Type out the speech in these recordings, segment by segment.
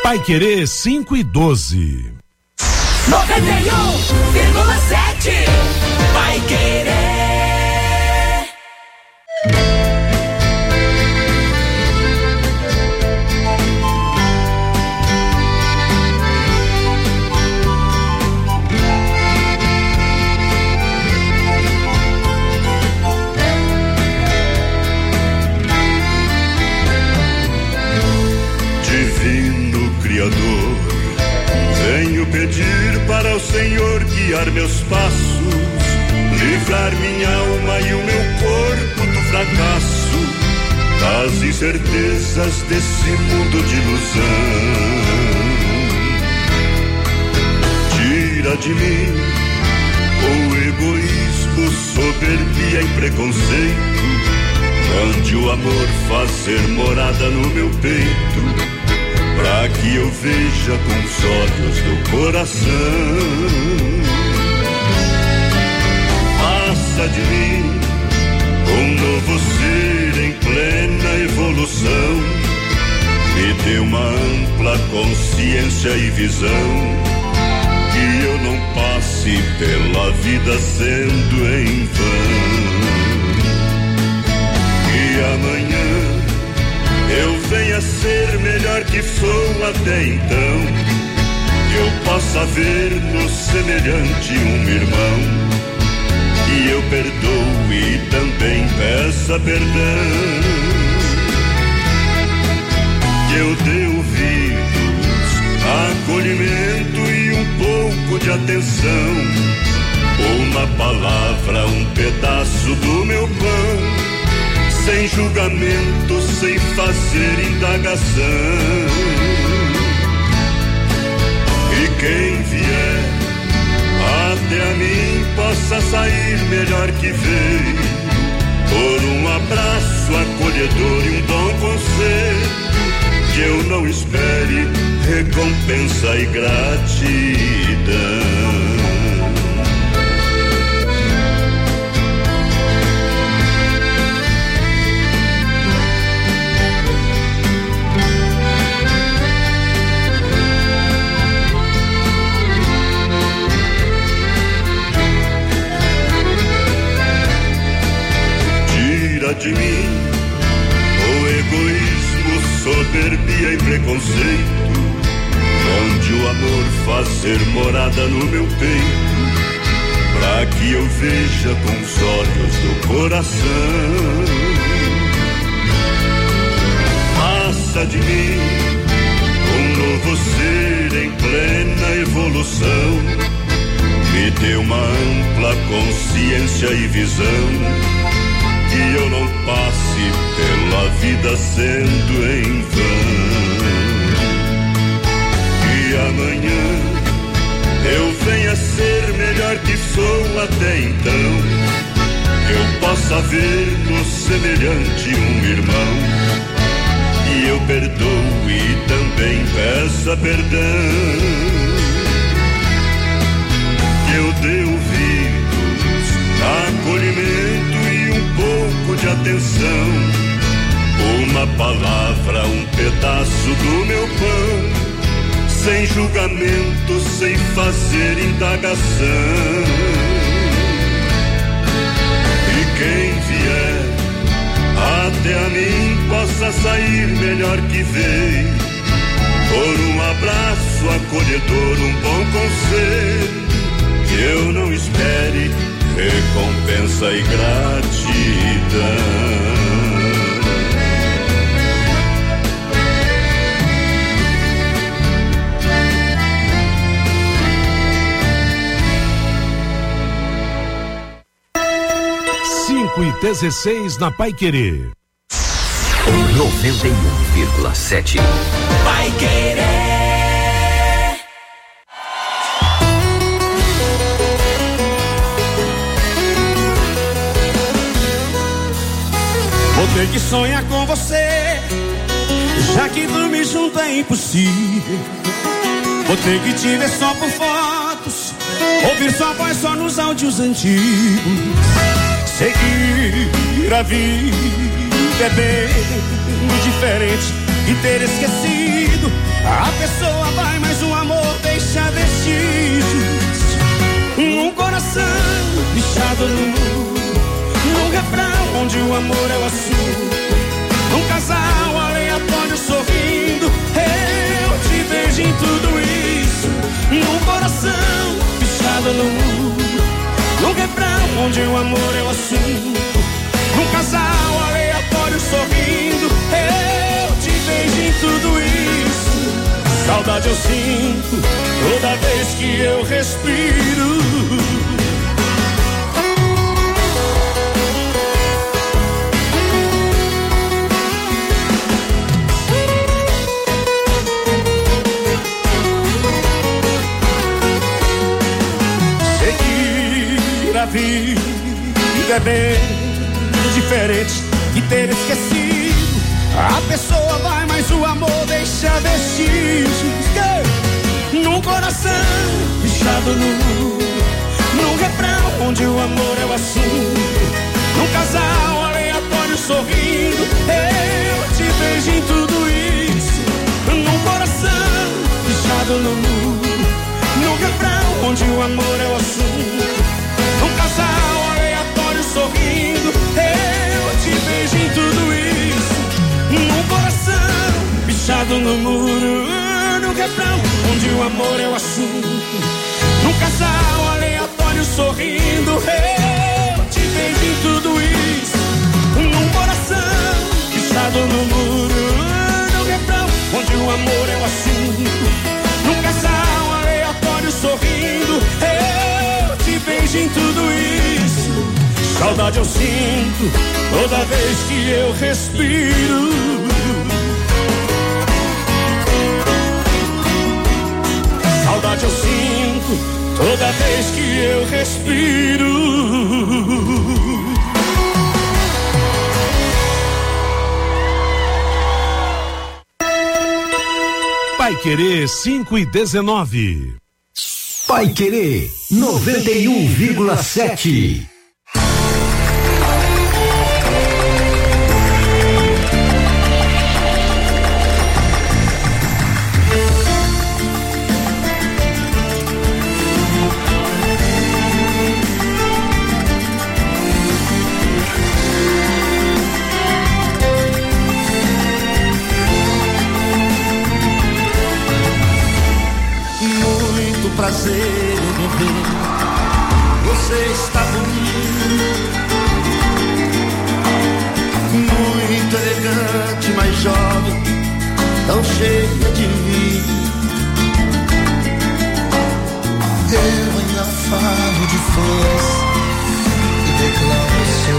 Paiquerê 5:12. 91,7 Paiquerê. Criador, venho pedir para o Senhor guiar meus passos, livrar minha alma e o meu corpo do fracasso, das incertezas desse mundo de ilusão. Tira de mim o egoísmo, soberbia e preconceito, mande o amor fazer morada no meu peito, pra que eu veja com os olhos do coração. Faça de mim um novo ser em plena evolução, me dê uma ampla consciência e visão, que eu não passe pela vida sendo em vão. Que amanhã eu venha ser melhor que sou até então, que eu possa ver no semelhante um irmão, que eu perdoe e também peça perdão, que eu dê ouvidos, acolhimento e um pouco de atenção, uma palavra, um pedaço do meu pão, sem julgamento, sem fazer indagação. E quem vier até a mim possa sair melhor que veio, por um abraço acolhedor e um bom conselho, que eu não espere recompensa e gratidão. De mim o egoísmo, soberbia e preconceito, mande o amor fazer morada no meu peito, pra que eu veja com os olhos do coração. Faça de mim um novo ser em plena evolução, me dê uma ampla consciência e visão, que eu não passe pela vida sendo em vão. Que amanhã eu venha ser melhor que sou até então, que eu possa ver no semelhante um irmão, que eu perdoe e também peça perdão, que eu dê ouvidos, acolhimento, de atenção, uma palavra, um pedaço do meu pão, sem julgamento, sem fazer indagação. E quem vier até a mim possa sair melhor que veio, por um abraço acolhedor, um bom conselho, que eu não espere recompensa e gratidão. Cinco e 16 na Paiquerê. 91,7 Paiquerê. Vou ter que sonhar com você, já que dormir junto é impossível. Vou ter que te ver só por fotos, ouvir sua voz só nos áudios antigos. Seguir a vida é bem diferente e ter esquecido. A pessoa vai, mas o amor deixa vestígios. Um coração bichado no muro, num refrão onde o amor é o assunto. Um casal aleatório sorrindo, eu te vejo em tudo isso. Num coração bichado no muro, num refrão onde o amor é o assunto. Um casal aleatório sorrindo, eu te vejo em tudo isso. Saudade eu sinto toda vez que eu respiro. Seguir a vida é bem diferente e ter esquecido. A pessoa vai, mas o amor deixa vestígios. Num coração fechado num refrão onde o amor é o assunto. Num casal aleatório sorrindo, eu te vejo em tudo isso. Num coração fechado num refrão onde o amor é o assunto. Num casal aleatório sorrindo, eu te vejo em tudo isso. Num coração bichado no muro, num refrão onde o amor é o assunto. Num casal aleatório sorrindo, eu te vejo em tudo isso. Num coração bichado no muro, num refrão onde o amor é o assunto. Num casal aleatório sorrindo, eu te vejo em tudo isso. Saudade eu sinto toda vez que eu respiro. Saudade eu sinto toda vez que eu respiro. Paiquerê 5:19. Paiquerê 91,7. Prazer em ver você está bonito, muito elegante, mas jovem, tão cheia de vida. Eu ainda falo de flores e declaro seu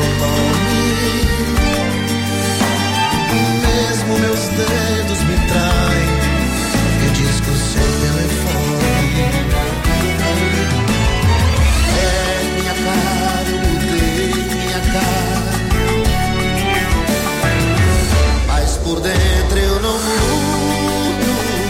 nome. Mesmo meus dedos me traem e disco seu telefone. Eu mudei minha cara, mas por dentro eu não mudo.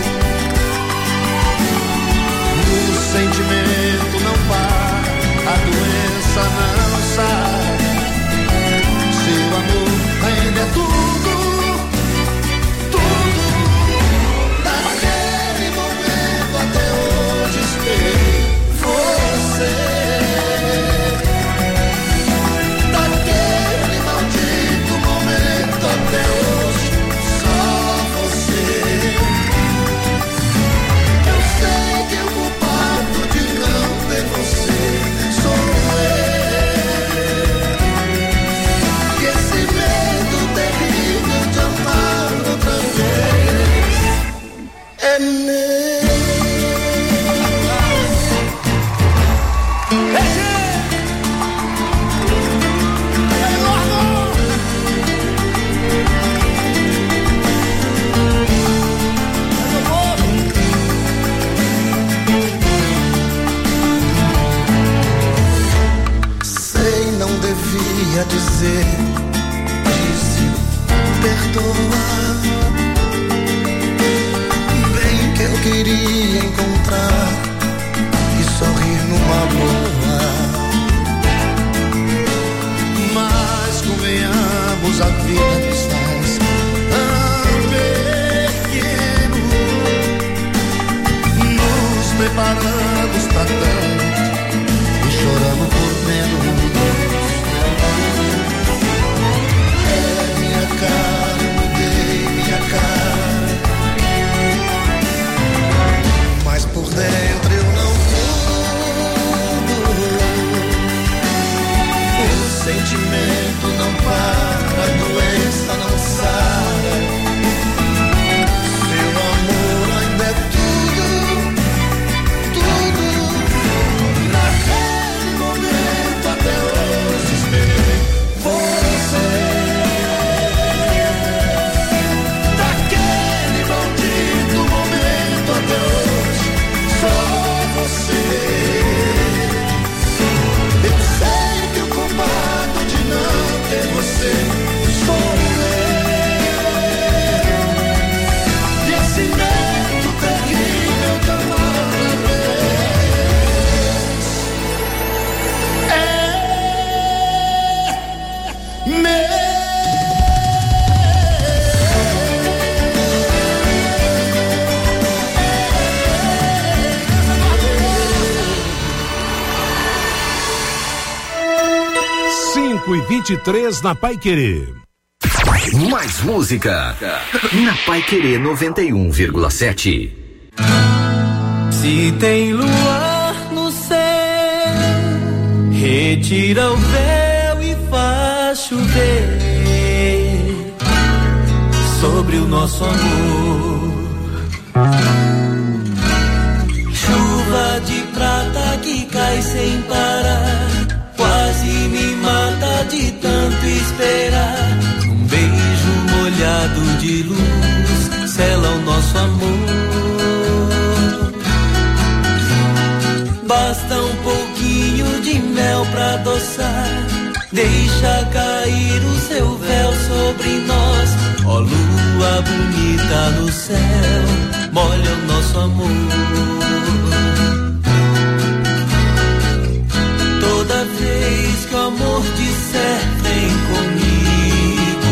O sentimento não para, a doença não sai. Seu amor ainda é tudo, tudo. Daquele momento até hoje esperei você. Dizer, disse, perdoar. Bem que eu queria encontrar e sorrir numa boa. Mas convenhamos, a vida nos faz tão bem. 5:23 na Paiquerê. Mais música na Paiquerê 91,7. Se tem luar no céu, retira o véu e faz chover sobre o nosso amor. Chuva de prata que cai sem parar, quase me mata de tanto esperar. Um beijo molhado de luz sela o nosso amor. Basta um pouquinho de mel pra adoçar, deixa cair o seu véu sobre nós. Ó lua bonita no céu, molha o nosso amor. Toda vez que o amor disser vem comigo,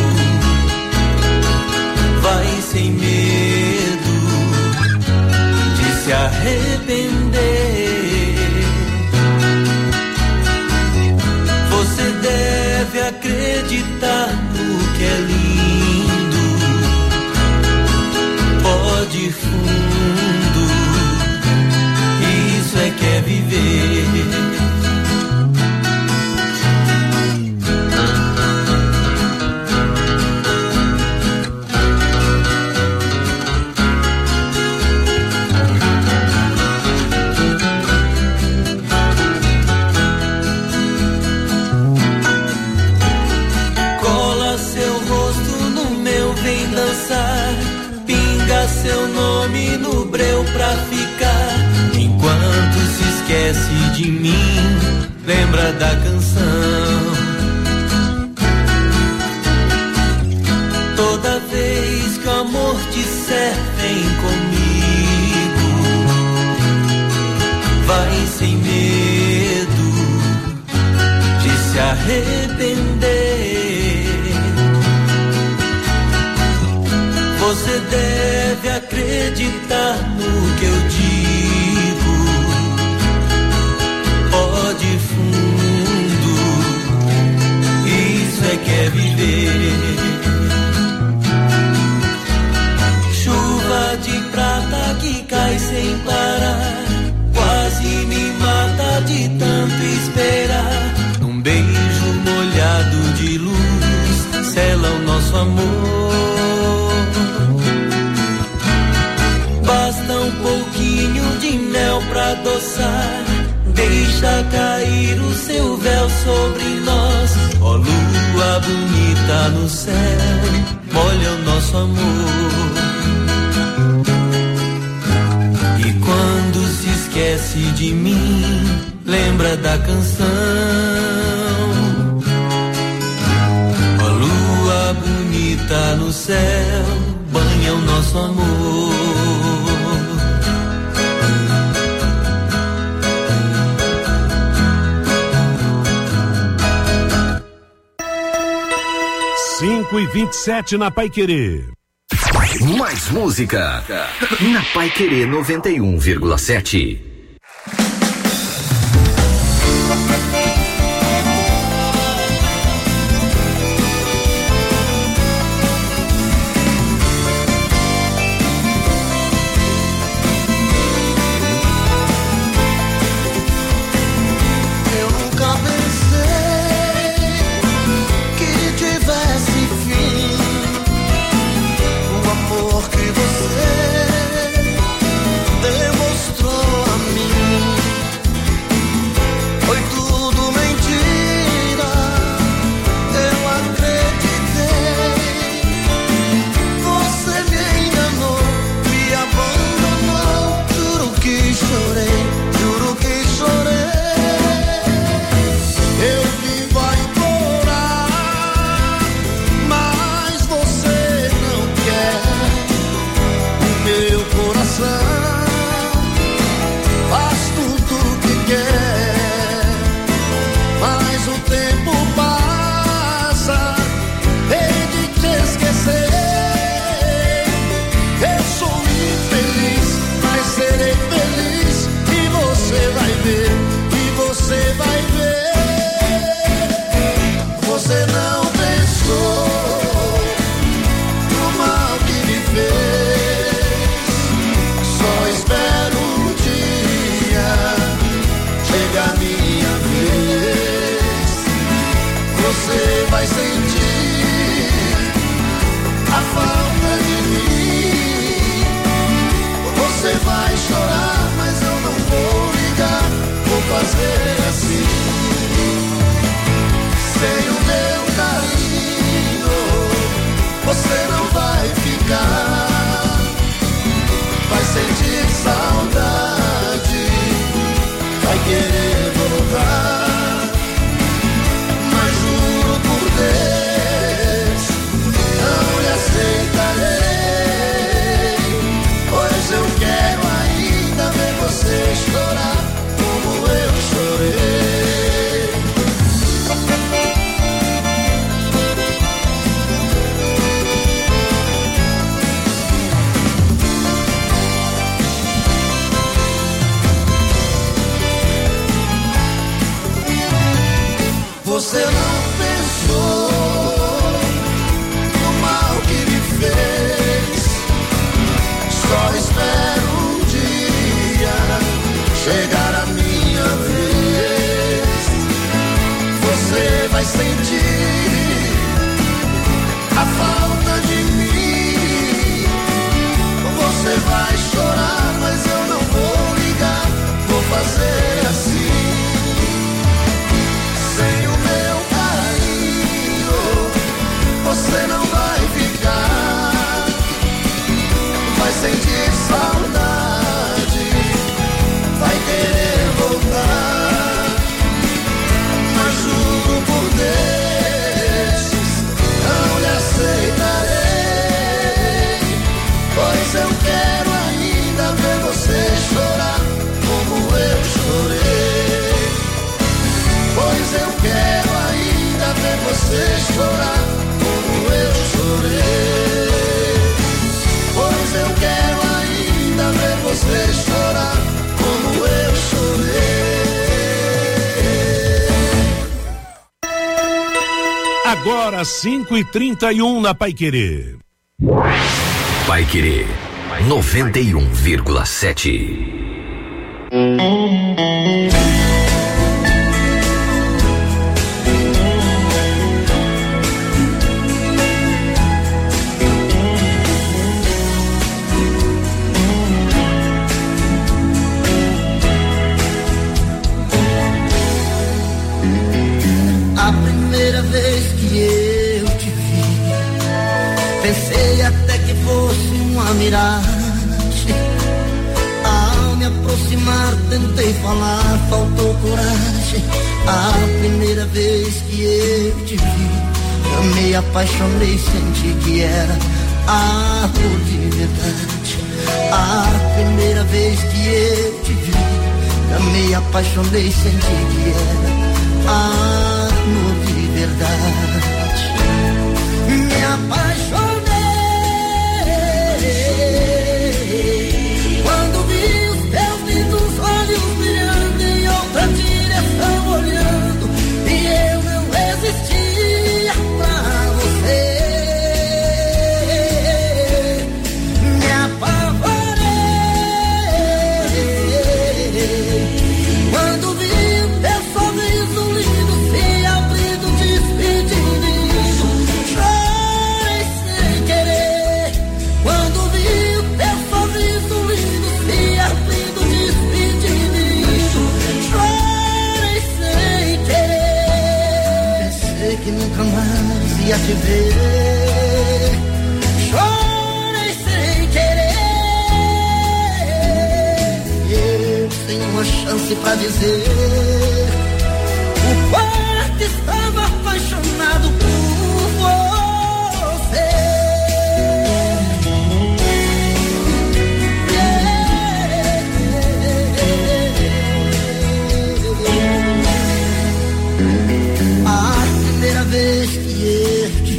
vai sem medo de se arrepender. Você deve acreditar no que é lindo, pode ir fundo, isso é que é viver. Seu nome no breu pra ficar. Enquanto se esquece de mim, lembra da canção. Toda vez que o amor disser vem comigo, vai sem medo de se arrepender. Você deve acreditar no que eu digo, pode ir fundo, isso é que é viver. Chuva de prata que cai sem parar, quase me mata de tanto esperar. Num beijo molhado de luz, sela o nosso amor. Basta um pouquinho de mel pra adoçar, deixa cair o seu véu sobre nós. Ó lua bonita no céu, molha o nosso amor. E quando se esquece de mim, lembra da canção. Ó lua bonita no céu, banha o nosso amor. 5:27 na Paiquerê. Mais música na Paiquerê 91,7. Demonstrou a mim, foi tudo você chorar como eu chorei. Pois eu quero ainda ver você chorar como eu chorei. Agora 5h31 na Paiquerê. Paiquerê 91,7. A primeira vez que eu te vi, pensei até que fosse uma miragem. Ao me aproximar tentei falar, faltou coragem. A primeira vez que eu te vi, amei, apaixonei, senti que era amor de verdade. A primeira vez que eu te vi, amei, apaixonei, senti que era amor de verdade. Me apaixonei quando vi os teus lindos olhos brilhando em outra direção olhando, e eu não existia pra você. Me apavorei quando vi o teu sorriso lindo se abrindo, despedindo. Chorei sem querer quando vi o teu sorriso lindo se abrindo, despedindo. Chorei sem querer, pensei que nunca mais ia te ver. Chorei sem querer, eu tenho uma chance pra dizer o quanto estava apaixonado por você. A primeira vez que eu te vi,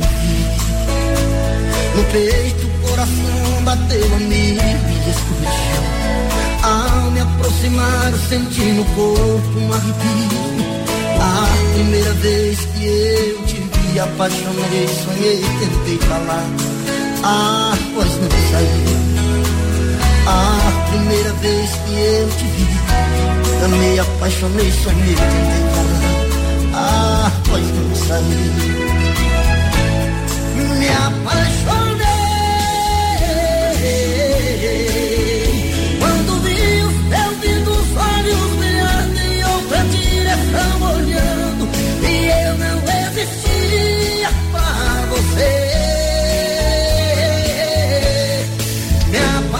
no peito o coração bateu a mim, me explodiu. Ao me aproximar eu senti no corpo um arrepio. A primeira vez que eu te vi, apaixonei, sonhei, tentei falar, a voz não saiu. A primeira vez que eu te vi, amei, apaixonei, sonhei, tentei falar, a voz não saiu. Me apaixonei quando vi os teus lindos olhos brilhando em outra direção olhando, e eu não existia pra você. Me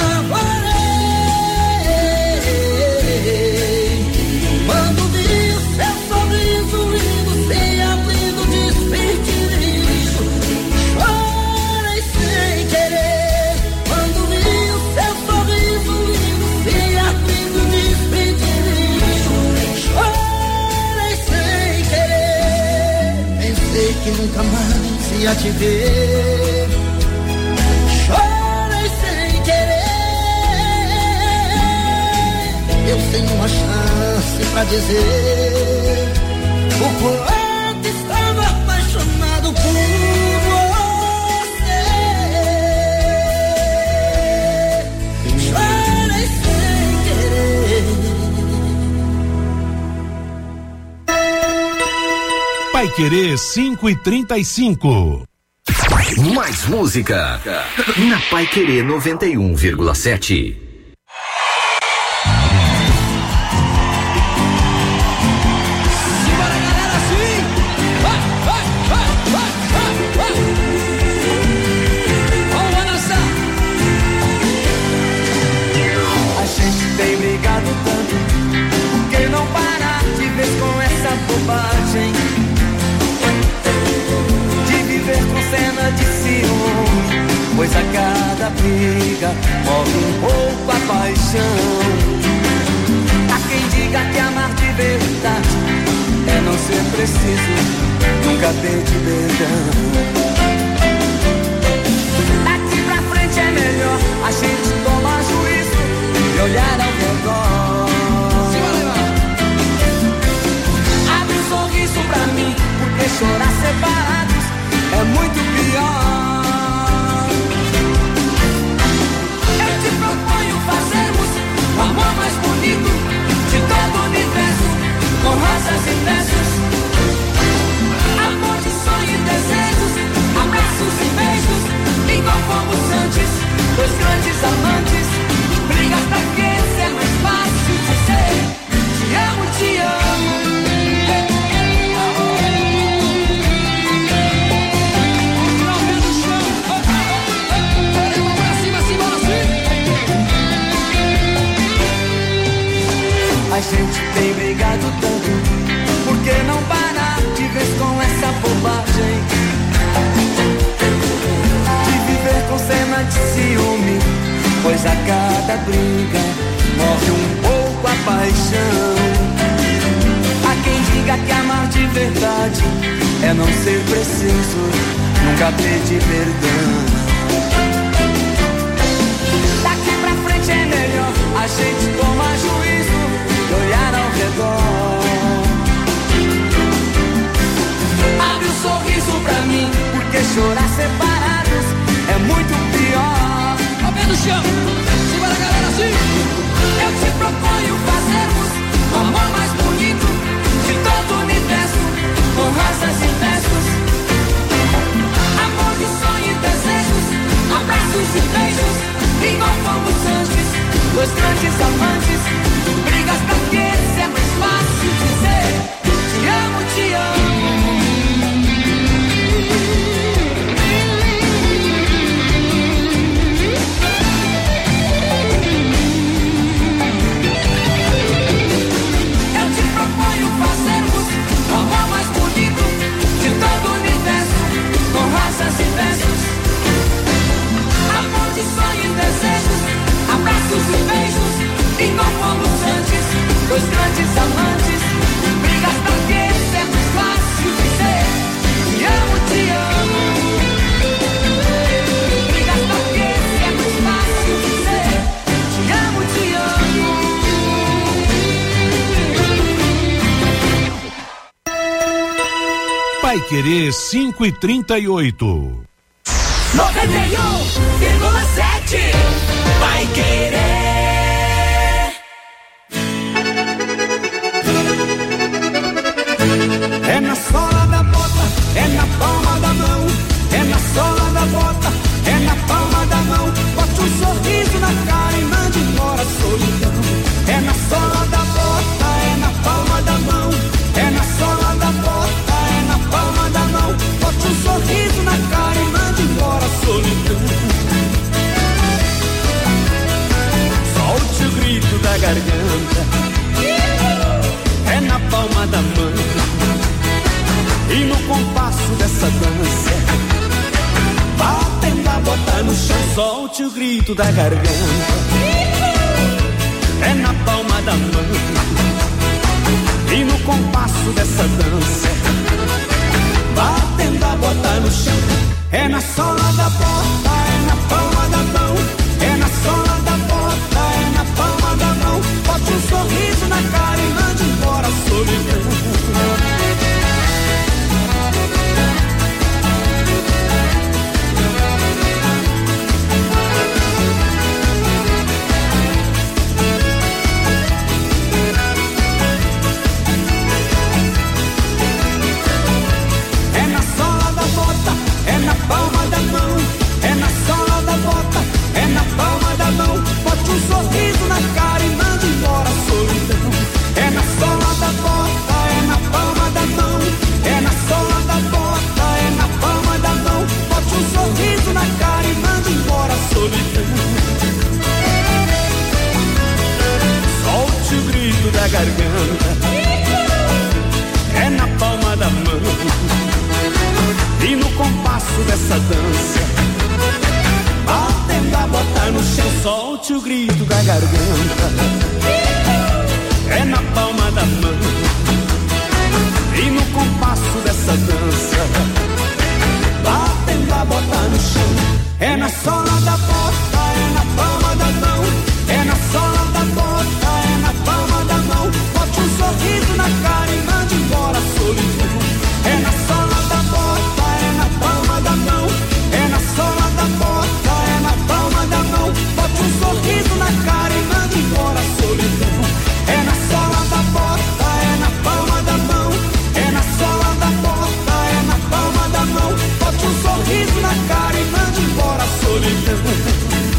apavorei quando vi o seu sorriso lindo se abrindo, despedindo. Chorei sem querer quando vi o seu sorriso lindo se abrindo, despedindo. Chorei sem querer, pensei que nunca mais ia te ver. Chorei sem querer, eu tenho uma chance pra dizer o quanto estava apaixonado por você. Chorei sem querer. Paiquerê 5h35. Mais música na Paiquerê 91,7. A gente tem brigado tanto, por que não parar de vez com essa bobagem? De viver com cena de ciúme, pois a cada briga move um pouco a paixão. Há quem diga que amar de verdade é não ser preciso nunca pedi perdão. Daqui pra frente é melhor a gente tomar juízo e olhar ao redor. Abre um sorriso pra mim, porque chorar separados é muito pior. Eu te proponho fazermos o amor mais bonito de todo o universo, com rosas e versos, amor de sonho e desejos, abraços e beijos, igual fomos antes, dois grandes amantes. Brigas pra quê? Se é mais fácil dizer te amo, te amo. A gente tem brigado tanto, por que não parar de vez com essa bobagem? De viver com cena de ciúme, pois a cada briga morre um pouco a paixão. Há quem diga que amar de verdade é não ser preciso, nunca pedir perdão. Daqui pra frente é melhor a gente tomar juízo e olhar ao redor. Abre um sorriso pra mim, porque chorar separados é muito pior. Ó, pé no chão, segura a galera assim. Eu te proponho fazermos o amor mais bonito de todo o universo, com rosas e versos, amor de sonho e desejos, abraços e beijos, igual fomos antes, dois grandes amantes. Brigas pra quê? Se é mais fácil dizer te amo, te amo. Eu te proponho fazermos o amor mais bonito de todo o universo, com rosas e versos, amor de sonho e desejos, abraços e beijos, igual fomos antes, dois grandes amantes. Brigas pra quê? Se é mais fácil dizer te amo, te amo. Brigas pra quê? Se é mais fácil dizer te amo, te amo. Paiquerê 5:38. 91,7 Paiquerê. É na sola da bota, é na palma da mão. É na sola da bota, é na palma da mão. Bote um sorriso na cara e mande embora a solidão. É na sola da bota, é na palma da mão. É na sola da bota, é na palma da mão. Bote um sorriso na cara e mande embora a solidão. Solte o grito da garganta, é na palma da mão. E no compasso dessa dança, batendo a bota no chão, solte o grito da garganta, é na palma da mão. E no compasso dessa dança, batendo a bota no chão, é na sola da bota, é na palma da mão. É na sola da bota, é na palma da mão. Bote um sorriso na cara e mande embora a solidão. Palma da mão, é na sola da bota, é na palma da mão. Bote um sorriso na cara e mande embora a solidão. É na sola da bota, é na palma da mão. É na sola da bota, é na palma da mão. Bote um sorriso na cara e mande embora a solidão. Solte o grito da garganta, é na palma da mão. E no compasso dessa dança, batendo a bota no chão, solte o grito da garganta, é na palma da mão. E no compasso dessa dança, batendo a bota no chão. É na sola da bota, é na palma da mão. É na sola da bota, é na palma da mão. Bote um sorriso na cara e mande embora a solidão. É na sola da bota, é na palma da mão. É na sola da bota, é na palma da mão. Bote um sorriso na cara e mande embora a solidão. É na sola da bota, é na palma da mão. É na sola da bota, é na palma da mão. Bote um sorriso na cara e mande embora a solidão.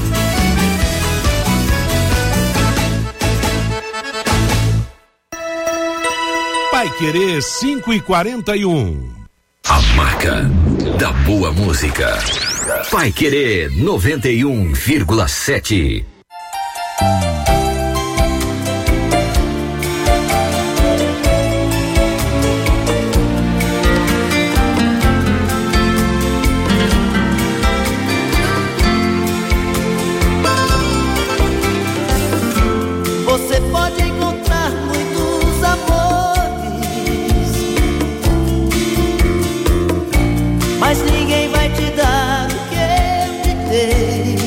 Paiquerê 5:41. A marca da boa música. Paiquerê 91,7. Você pode encontrar muitos amores, mas ninguém vai te dar o que eu te dei.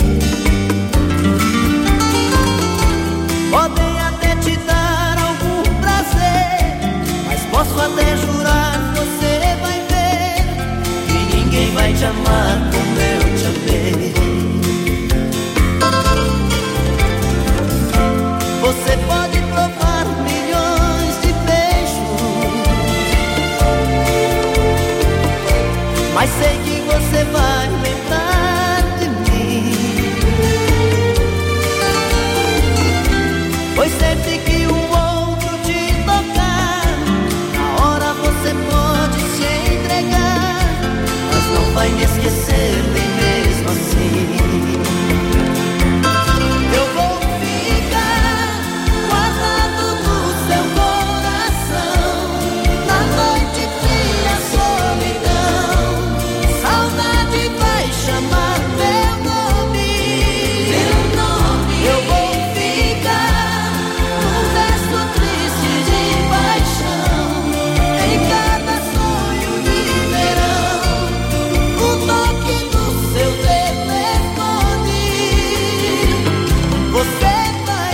Podem até te dar algum prazer, mas posso até jurar, você vai ver que ninguém vai te amar como eu te amei. Você pode provar milhões de beijos, mas sei que você vai lembrar de mim. Pois sempre que outro te tocar, na hora você pode se entregar, mas não vai me esquecer nem mesmo assim. Eu vou ficar guardado no seu coração, na noite fria, solidão. Saudade vai chamar meu nome. Eu vou ficar no resto triste de paixão, em cada sonho de verão, o toque do seu telefone. Você vai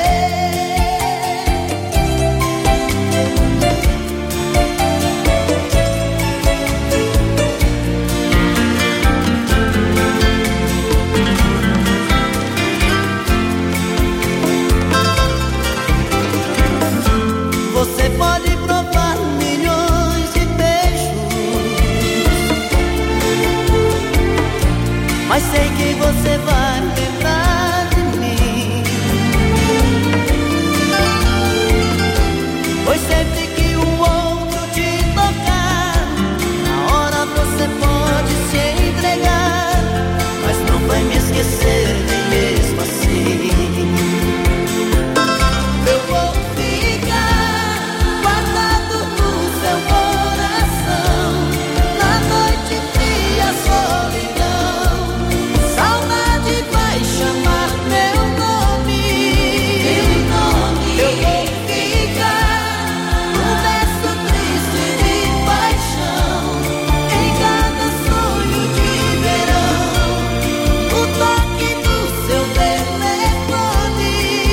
Você pode provar milhões de beijos, mas sei que você vai lembrar de mim. Pois sempre que outro te tocar, na hora você pode se entregar, mas não vai me esquecer nem mesmo assim. Eu vou ficar guardado no seu coração, na noite fria, solidão. Saudade vai chamar meu nome. Eu vou ficar no verso triste de paixão, em cada sonho de verão, o toque do seu telefone.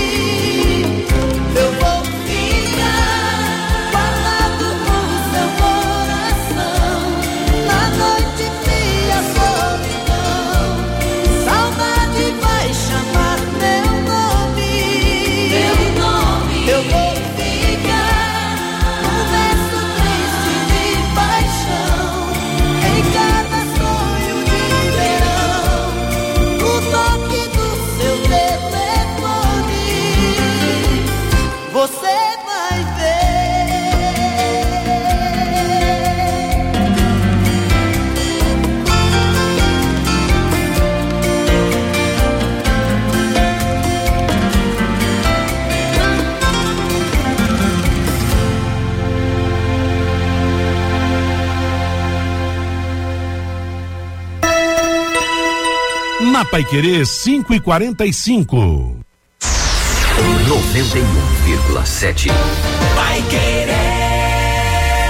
Eu vou ficar guardado no seu coração, na noite fria, solidão. Saudade vai chamar meu nome. Eu vou ficar no verso triste de paixão, em cada sonho de verão, o toque do seu telefone. Você vai Na Paiquerê 5:45. 91,7. Vai querer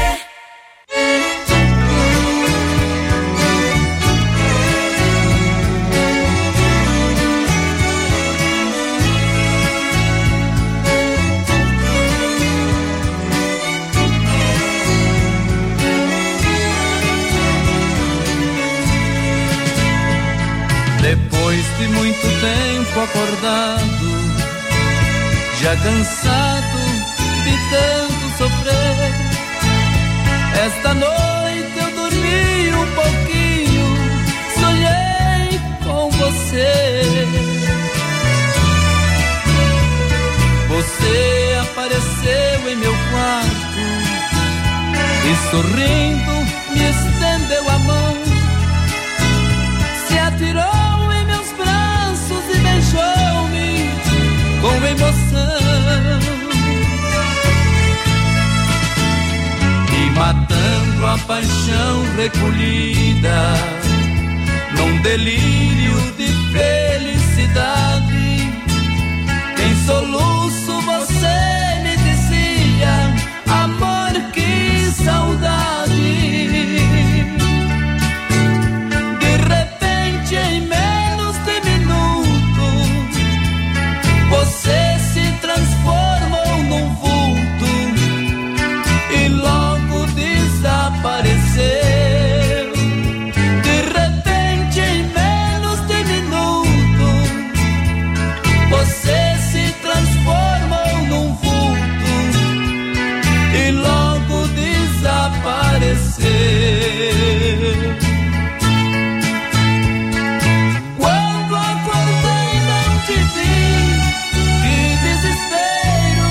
acordado, já cansado de tanto sofrer. Esta noite eu dormi um pouquinho, sonhei com você. Você apareceu em meu quarto e sorrindo me estendeu a mão, se atirou em meus braços e beijou-me com emoção. E matando a paixão recolhida num delírio de felicidade, em soluço você me dizia: amor, que saudade. De repente, em menos de minuto, você se transformou num vulto e logo desapareceu. De repente, em menos de minuto, você se transformou num vulto e logo desapareceu. Quando acordei não te vi, que desespero.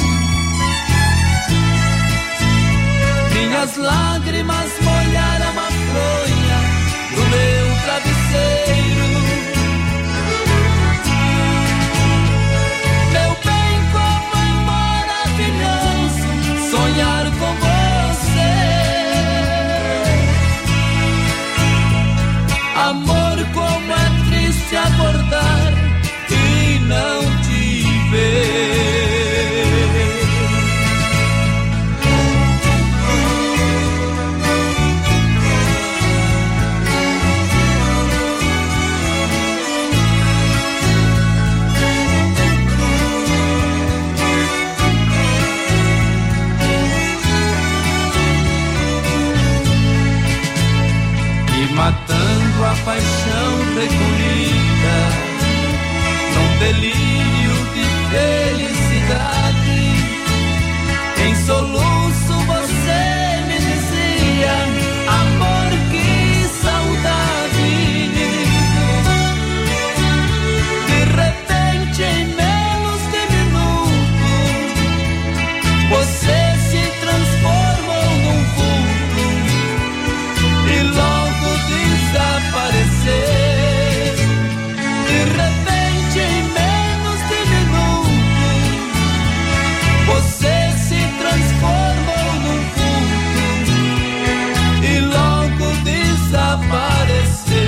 Minhas lágrimas molharam a fronha do meu travesseiro. Meu bem, como é maravilhoso sonhar com você. Amor, como é triste acordar e não te ver. Matando a paixão recolhida num delírio de felicidade, em soluço você me dizia: amor, que saudade. De repente, em menos de minuto, você se transformou num vulto e logo desaparecer. De repente, em menos de minuto, você se transformou num vulto e logo desapareceu.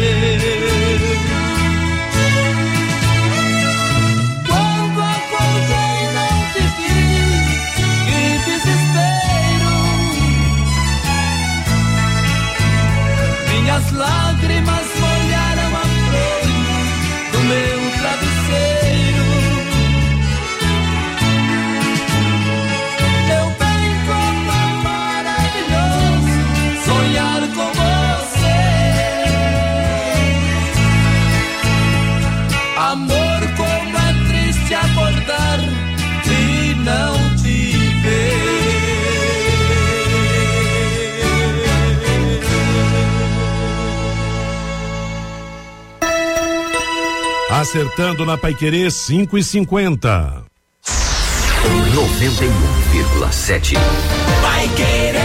Quando acordei não te vi, que desespero. Minhas lágrimas molharam a fronha do meu travesseiro. Meu bem, como é maravilhoso sonhar com você. Amor, como é triste acordar e não te ver. Acertando na Paiquerê 5h50. 91,7. Paiquerê.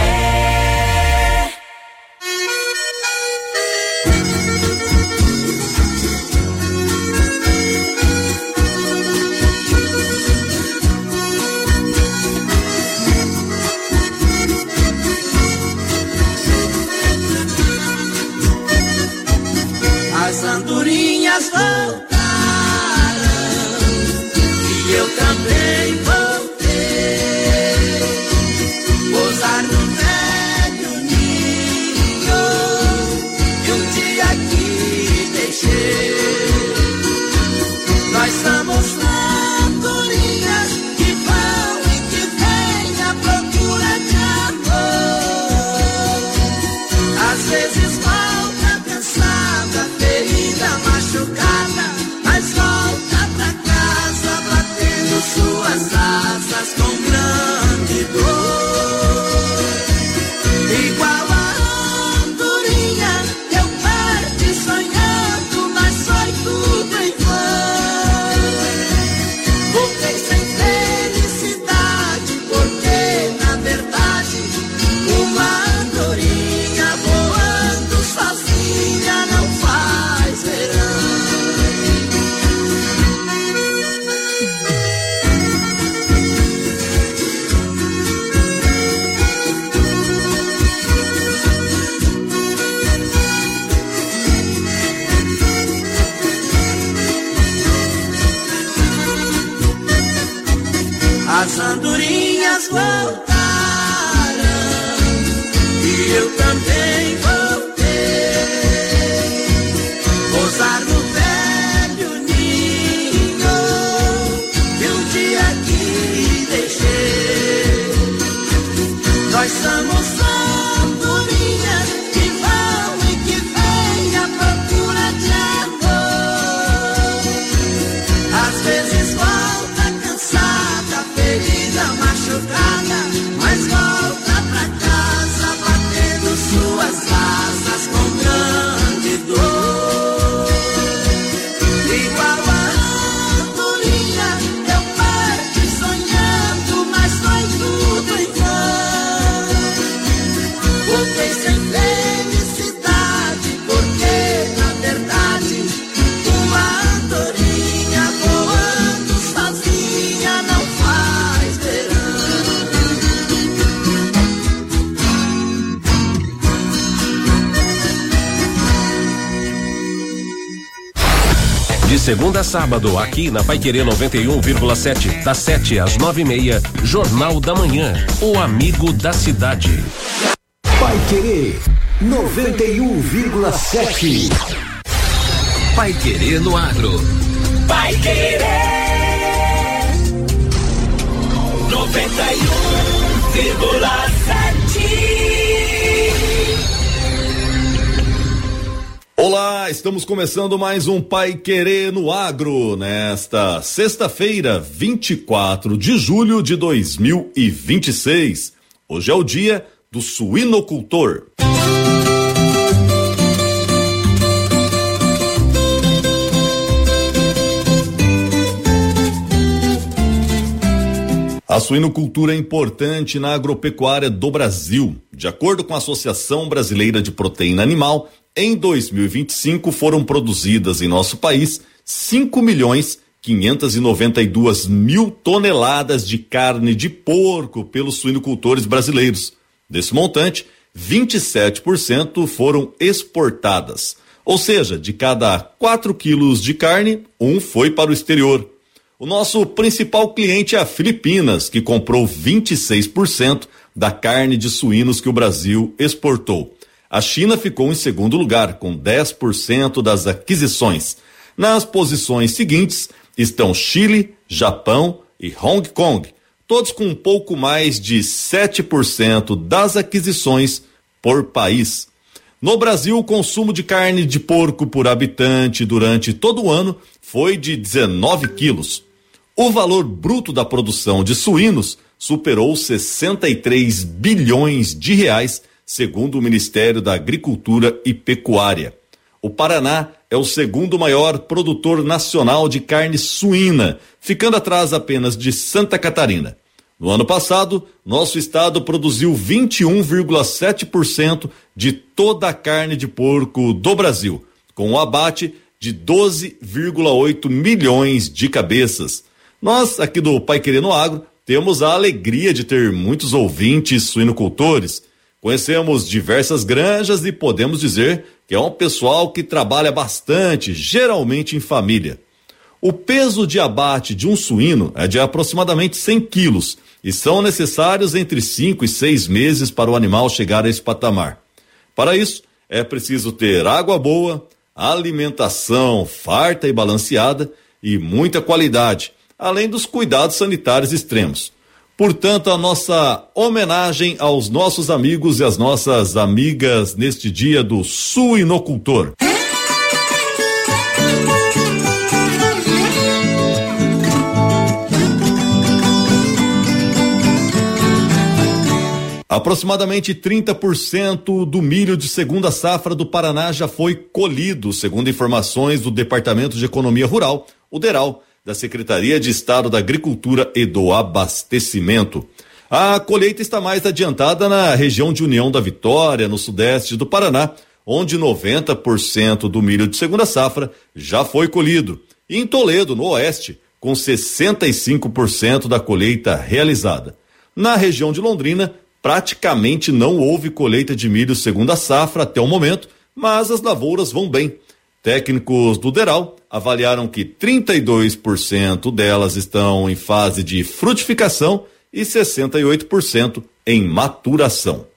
As andorinhas voltaram e eu também voltei. Pousar no as andorinhas voltarão e eu também voltei pousar no velho ninho e um dia que deixei. Nós somos andorinhas que vão e que vêm à procura de amor. Às vezes volta cansada, ferida, machucada, mas volta pra casa batendo suas asas com grande dor. Igual a andorinha eu parti sonhando, mas foi tudo em vão. Voltei sem felicidade, porque na verdade uma andorinha voando sozinha não faz verão. De segunda a sábado, aqui na Paiquerê 91,7, das 7 às 9h30, Jornal da Manhã, o amigo da cidade. Paiquerê 91,7. Paiquerê no Agro. Paiquerê 91,7. Olá, estamos começando mais um Paiquerê no Agro, nesta sexta-feira, 24 de julho de 2026. Hoje é o dia do suinocultor. A suinocultura é importante na agropecuária do Brasil. De acordo com a Associação Brasileira de Proteína Animal, em 2025 foram produzidas em nosso país 5.592.000 toneladas de carne de porco pelos suinocultores brasileiros. Desse montante, 27% foram exportadas. Ou seja, de cada 4 quilos de carne, 1 foi para o exterior. O nosso principal cliente é a Filipinas, que comprou 26% da carne de suínos que o Brasil exportou. A China ficou em segundo lugar, com 10% das aquisições. Nas posições seguintes estão Chile, Japão e Hong Kong, todos com um pouco mais de 7% das aquisições por país. No Brasil, o consumo de carne de porco por habitante durante todo o ano foi de 19 quilos. O valor bruto da produção de suínos superou 63 bilhões de reais, segundo o Ministério da Agricultura e Pecuária. O Paraná é o segundo maior produtor nacional de carne suína, ficando atrás apenas de Santa Catarina. No ano passado, nosso estado produziu 21,7% de toda a carne de porco do Brasil, com um abate de 12,8 milhões de cabeças. Nós, aqui do Paiquerê no Agro, temos a alegria de ter muitos ouvintes suinocultores. Conhecemos diversas granjas e podemos dizer que é um pessoal que trabalha bastante, geralmente em família. O peso de abate de um suíno é de aproximadamente 100 quilos e são necessários entre 5 e 6 meses para o animal chegar a esse patamar. Para isso, é preciso ter água boa, alimentação farta e balanceada e muita qualidade, além dos cuidados sanitários extremos. Portanto, a nossa homenagem aos nossos amigos e às nossas amigas neste dia do suinocultor. Aproximadamente 30% do milho de segunda safra do Paraná já foi colhido, segundo informações do Departamento de Economia Rural, o DERAL, da Secretaria de Estado da Agricultura e do Abastecimento. A colheita está mais adiantada na região de União da Vitória, no sudeste do Paraná, onde 90% do milho de segunda safra já foi colhido. E em Toledo, no oeste, com 65% da colheita realizada. Na região de Londrina, praticamente não houve colheita de milho segunda safra até o momento, mas as lavouras vão bem. Técnicos do DERAL avaliaram que 32% delas estão em fase de frutificação e 68% em maturação.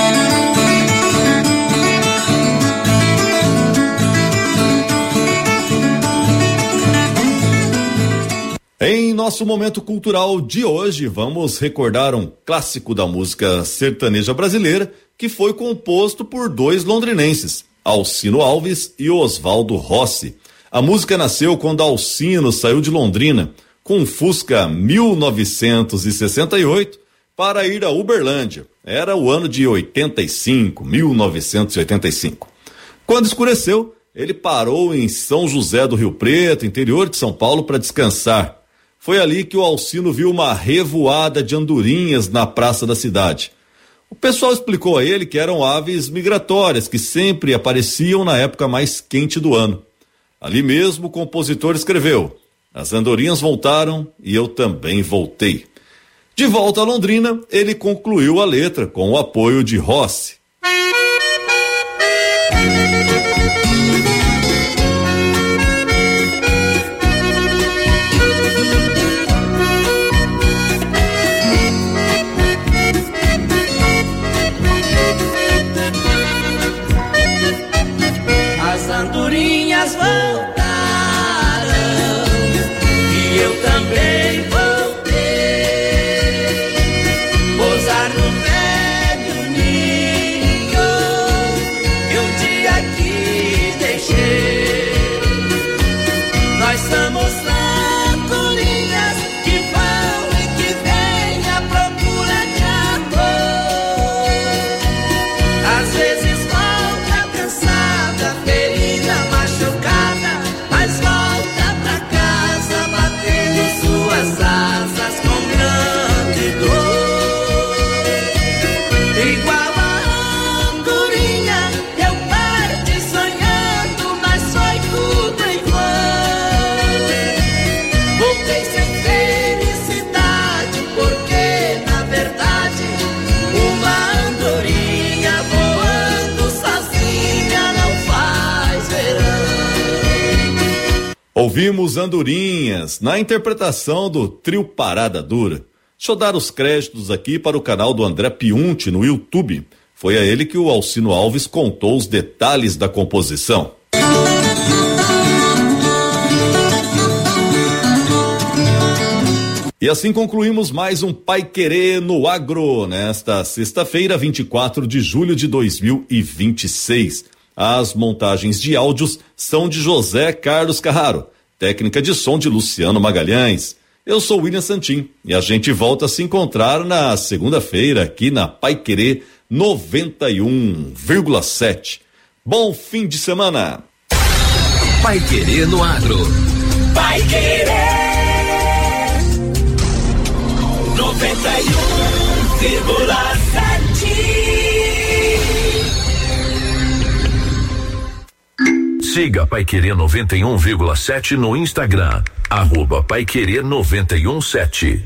Em nosso momento cultural de hoje, vamos recordar um clássico da música sertaneja brasileira que foi composto por dois londrinenses, Alcino Alves e Oswaldo Rossi. A música nasceu quando Alcino saiu de Londrina com um Fusca 1968 para ir a Uberlândia. Era o ano de 1985. Quando escureceu, ele parou em São José do Rio Preto, interior de São Paulo, para descansar. Foi ali que o Alcino viu uma revoada de andorinhas na praça da cidade. O pessoal explicou a ele que eram aves migratórias que sempre apareciam na época mais quente do ano. Ali mesmo o compositor escreveu: as andorinhas voltaram e eu também voltei. De volta a Londrina, ele concluiu a letra com o apoio de Rossi. As andorinhas voltaram e eu também voltei. Pousar no velho ninho que um dia aqui deixei. Nós somos andorinhas que vão e que vêm à procura de amor. Às vezes volta cansada, ferida, machucada, mas volta pra casa batendo suas asas com grande dor. Igual a andorinha, eu parti sonhando, mas foi tudo em vão. Voltei sem felicidade, porque na verdade uma andorinha voando sozinha não faz verão. Ouvimos Andorinhas na interpretação do trio Parada Dura. Deixa eu dar os créditos aqui para o canal do André Piunti no YouTube. Foi a ele que o Alcino Alves contou os detalhes da composição. E assim concluímos mais um Pai Querer no Agro, nesta sexta-feira, 24 de julho de 2026. As montagens de áudios são de José Carlos Carraro, técnica de som de Luciano Magalhães. Eu sou William Santin e a gente volta a se encontrar na segunda-feira aqui na Pai Querer 91,7. Bom fim de semana. Pai Querer no Agro. Vai querer 91,7. Siga Pai Querer 91,7 no Instagram. Pai Querer 91,7.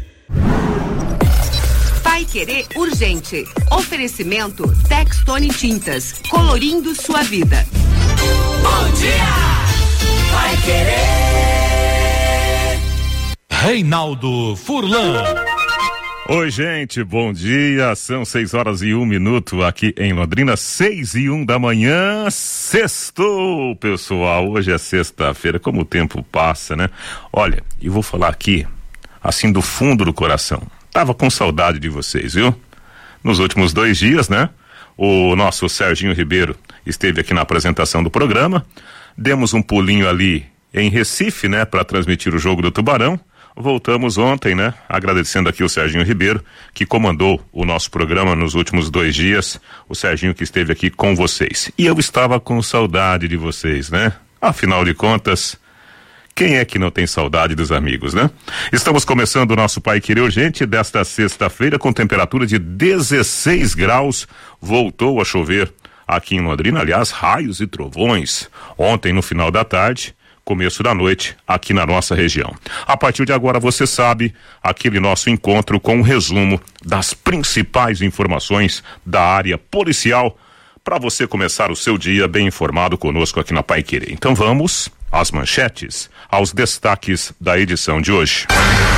Pai Querer Urgente. Oferecimento Textone Tintas, colorindo sua vida. Bom dia, vai querer. Reinaldo Furlan. Oi, gente, bom dia. São 6h01 aqui em Londrina, 6h01 da manhã. Sextou, pessoal. Hoje é sexta-feira, como o tempo passa, né? Olha, e vou falar aqui, assim, do fundo do coração. Tava com saudade de vocês, viu? Nos últimos 2 dias, né? O nosso Serginho Ribeiro esteve aqui na apresentação do programa. Demos um pulinho ali em Recife, né? Para transmitir o jogo do Tubarão. Voltamos ontem, né? Agradecendo aqui o Serginho Ribeiro, que comandou o nosso programa nos últimos 2 dias. O Serginho que esteve aqui com vocês. E eu estava com saudade de vocês, né? Afinal de contas, quem é que não tem saudade dos amigos, né? Estamos começando o nosso Pai Querer Urgente desta sexta-feira com temperatura de 16 graus. Voltou a chover aqui em Londrina, aliás, raios e trovões. Ontem, no final da tarde, começo da noite aqui na nossa região. A partir de agora, você sabe, aquele nosso encontro com um resumo das principais informações da área policial para você começar o seu dia bem informado conosco aqui na Paiquerê. Então vamos às manchetes, aos destaques da edição de hoje.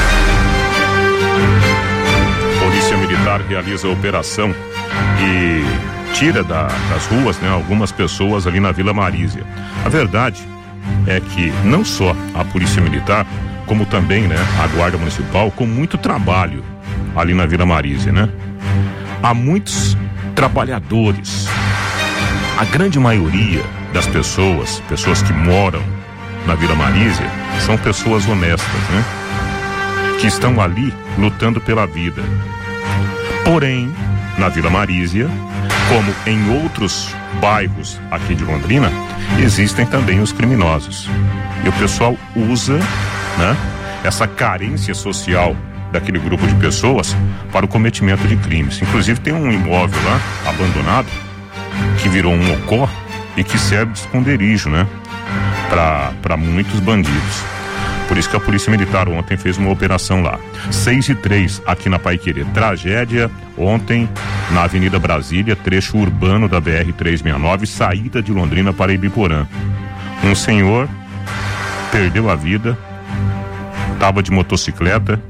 Polícia Militar realiza a operação e tira das ruas, né, algumas pessoas ali na Vila Marísia. A verdade é que não só a Polícia Militar, como também, né, a Guarda Municipal, com muito trabalho ali na Vila Marísia, né? Há muitos trabalhadores. A grande maioria das pessoas que moram na Vila Marísia, são pessoas honestas, né? Que estão ali lutando pela vida. Porém, na Vila Marísia, como em outros bairros aqui de Londrina, existem também os criminosos. E o pessoal usa, né, essa carência social daquele grupo de pessoas para o cometimento de crimes. Inclusive tem um imóvel lá, abandonado, que virou um mocó e que serve de esconderijo, né, para muitos bandidos. Por isso que a Polícia Militar ontem fez uma operação lá. 6:03 aqui na Paiquerê. Tragédia ontem na Avenida Brasília, trecho urbano da BR-369, saída de Londrina para Ibiporã. Um senhor perdeu a vida, estava de motocicleta,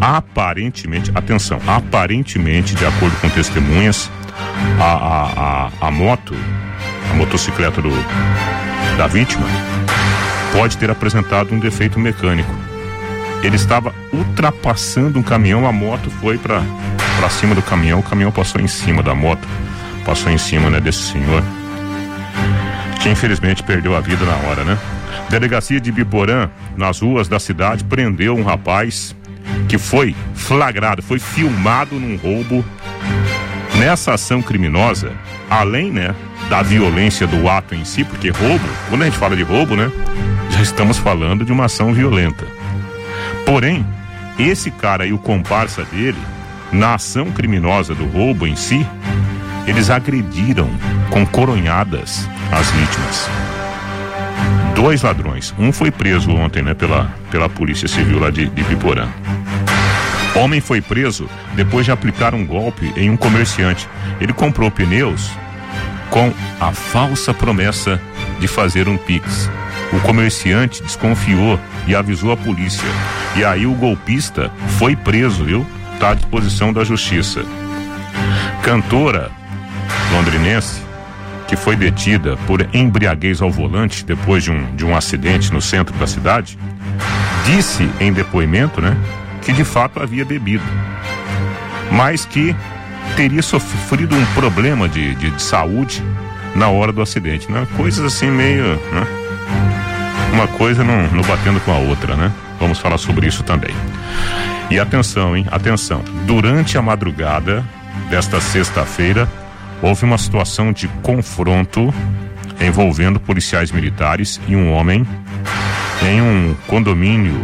aparentemente, de acordo com testemunhas, a motocicleta da vítima pode ter apresentado um defeito mecânico. Ele estava ultrapassando um caminhão, a moto foi para cima do caminhão, o caminhão passou em cima da moto, passou em cima, né, desse senhor, que infelizmente perdeu a vida na hora, né? Delegacia de Ibiporã, nas ruas da cidade, prendeu um rapaz que foi flagrado, foi filmado num roubo. Nessa ação criminosa, além, né, da violência do ato em si, porque roubo, quando a gente fala de roubo, né, já estamos falando de uma ação violenta. Porém, esse cara e o comparsa dele, na ação criminosa do roubo em si, eles agrediram com coronhadas as vítimas. 2 ladrões, um foi preso ontem, né, pela Polícia Civil lá de Ibiporã. Homem foi preso depois de aplicar um golpe em um comerciante. Ele comprou pneus com a falsa promessa de fazer um Pix. O comerciante desconfiou e avisou a polícia. E aí o golpista foi preso, viu? Está à disposição da justiça. Cantora londrinense que foi detida por embriaguez ao volante depois de um acidente no centro da cidade, disse em depoimento, né, que de fato havia bebido, mas que teria sofrido um problema de saúde na hora do acidente, né? Coisas assim meio, né? Uma coisa não batendo com a outra, né? Vamos falar sobre isso também. E atenção, hein? Atenção. Durante a madrugada desta sexta-feira, houve uma situação de confronto envolvendo policiais militares e um homem em um condomínio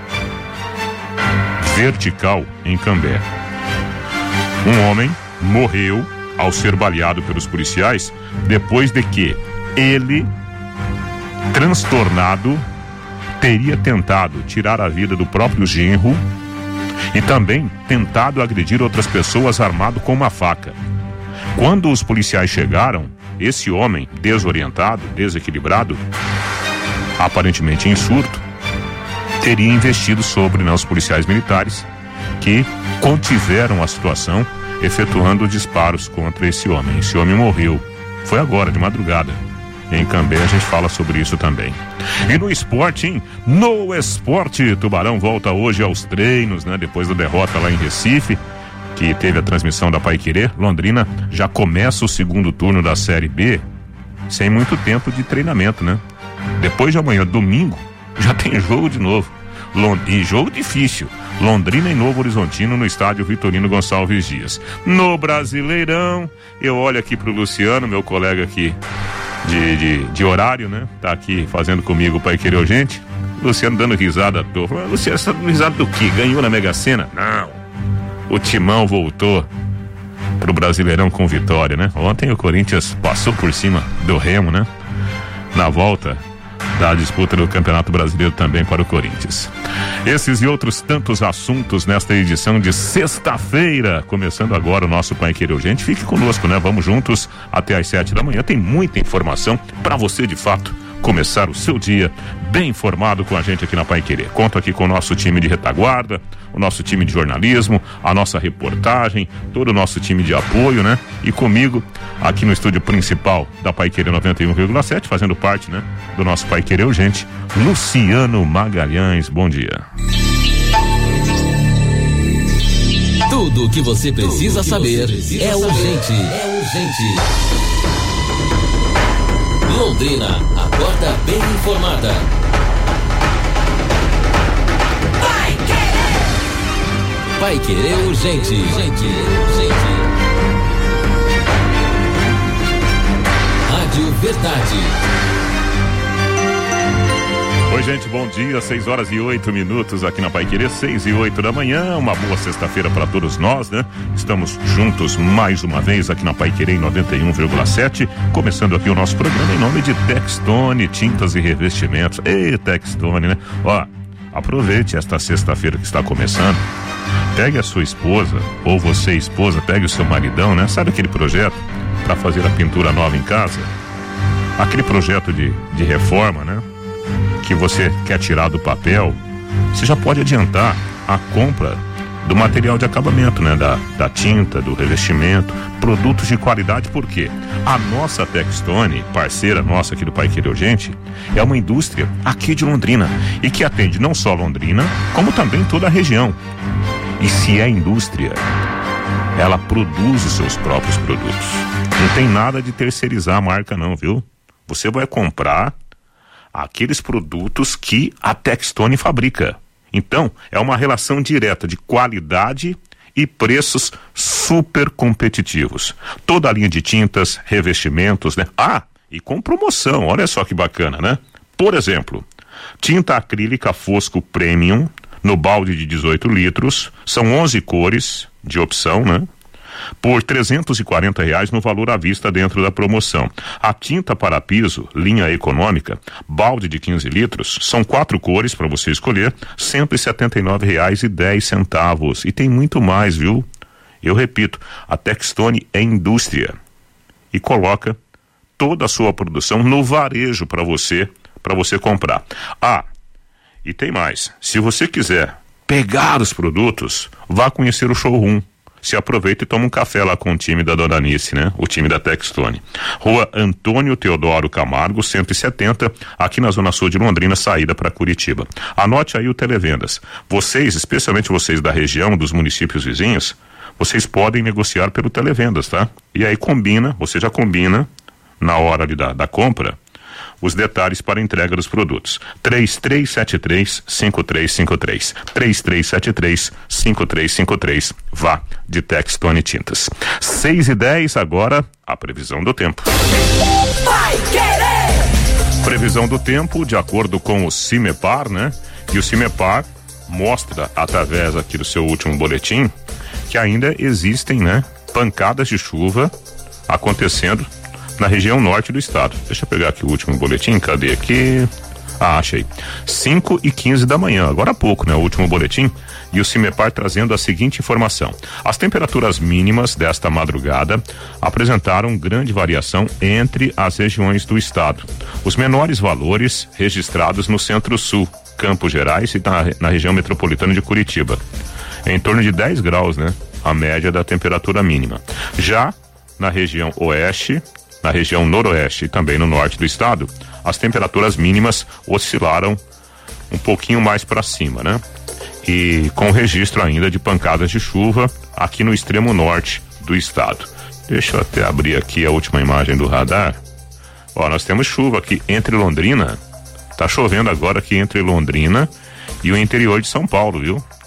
vertical em Cambé. Um homem morreu ao ser baleado pelos policiais depois de que ele, transtornado, teria tentado tirar a vida do próprio genro e também tentado agredir outras pessoas armado com uma faca. Quando os policiais chegaram, esse homem, desorientado, desequilibrado, aparentemente em surto, teria investido sobre, né, os policiais militares, que contiveram a situação, efetuando disparos contra esse homem. Esse homem morreu. Foi agora, de madrugada. Em Cambé a gente fala sobre isso também. E no esporte, hein? No esporte, Tubarão volta hoje aos treinos, né? Depois da derrota lá em Recife, que teve a transmissão da Paiquerê. Londrina já começa o segundo turno da Série B sem muito tempo de treinamento, né? Depois de amanhã, domingo, já tem jogo de novo. E jogo difícil. Londrina e Novo Horizontino no estádio Vitorino Gonçalves Dias. No Brasileirão, eu olho aqui pro Luciano, meu colega aqui de horário, né? Tá aqui fazendo comigo o Paiquerê Urgente. Luciano dando risada à toa. Luciano, você tá dando risada do quê? Ganhou na Mega Sena? Não. O Timão voltou pro Brasileirão com vitória, né? Ontem o Corinthians passou por cima do Remo, né? Na volta da disputa do Campeonato Brasileiro também para o Corinthians. Esses e outros tantos assuntos nesta edição de sexta-feira, começando agora o nosso Pai Querer Urgente. Fique conosco, né? Vamos juntos até às 7 da manhã. Tem muita informação para você, de fato, começar o seu dia bem informado com a gente aqui na Pai Querer. Conto aqui com o nosso time de retaguarda, o nosso time de jornalismo, a nossa reportagem, todo o nosso time de apoio, né? E comigo, aqui no estúdio principal da Pai Querer 91,7, fazendo parte, né? Do nosso Pai Querer Urgente, Luciano Magalhães. Bom dia. Tudo o que você precisa saber é urgente. Londrina, acorda bem informada. Vai Querer Urgente. Rádio Verdade. Oi, gente, bom dia, 6h08 aqui na Pai Querer, 6h08 da manhã, uma boa sexta-feira para todos nós, né? Estamos juntos mais uma vez aqui na Pai Querer em 91,7, começando aqui o nosso programa em nome de Textone, tintas e revestimentos. Ei, Textone, né? Ó, aproveite esta sexta-feira que está começando, pegue a sua esposa, ou você, esposa, pegue o seu maridão, né? Sabe aquele projeto para fazer a pintura nova em casa? Aquele projeto de reforma, né? Que você quer tirar do papel, você já pode adiantar a compra do material de acabamento, né? Da tinta, do revestimento, produtos de qualidade, porque a nossa Textone, parceira nossa aqui do Pai Querer Urgente, é uma indústria aqui de Londrina e que atende não só Londrina, como também toda a região. E se é indústria, ela produz os seus próprios produtos. Não tem nada de terceirizar a marca não, viu? Você vai comprar aqueles produtos que a Textone fabrica. Então, é uma relação direta de qualidade e preços super competitivos. Toda a linha de tintas, revestimentos, né? Ah, e com promoção, olha só que bacana, né? Por exemplo, tinta acrílica Fosco Premium, no balde de 18 litros, são 11 cores de opção, né? Por R$340 no valor à vista dentro da promoção. A tinta para piso, linha econômica, balde de 15 litros, são 4 cores para você escolher, R$179,10. E tem muito mais, viu? Eu repito, a Textone é indústria e coloca toda a sua produção no varejo para você comprar. Ah, e tem mais. Se você quiser pegar os produtos, vá conhecer o showroom. Se aproveita e toma um café lá com o time da Dona Anice, né? O time da Textone. Rua Antônio Teodoro Camargo, 170, aqui na Zona Sul de Londrina, saída para Curitiba. Anote aí o Televendas. Vocês, especialmente vocês da região, dos municípios vizinhos, vocês podem negociar pelo Televendas, tá? E aí você já combina, na hora da compra, os detalhes para a entrega dos produtos. 3373-5353. 3373-5353. Vá de Textone Tintas. 6h10, agora a previsão do tempo. Vai Querer! Previsão do tempo, de acordo com o CIMEPAR, né? E o CIMEPAR mostra, através aqui do seu último boletim, que ainda existem, né? Pancadas de chuva acontecendo na região norte do estado. Deixa eu pegar aqui o último boletim, cadê aqui? Ah, achei. 5h15 da manhã, agora há pouco, né? O último boletim, e o CIMEPAR trazendo a seguinte informação: as temperaturas mínimas desta madrugada apresentaram grande variação entre as regiões do estado. Os menores valores registrados no Centro-Sul, Campos Gerais e na região metropolitana de Curitiba. Em torno de 10 graus, né? A média da temperatura mínima. Já na região oeste, na região noroeste e também no norte do estado, as temperaturas mínimas oscilaram um pouquinho mais para cima, né? E com registro ainda de pancadas de chuva aqui no extremo norte do estado. Deixa eu até abrir aqui a última imagem do radar. Ó, nós temos chuva aqui entre Londrina, tá chovendo agora aqui entre Londrina e o interior de São Paulo, viu?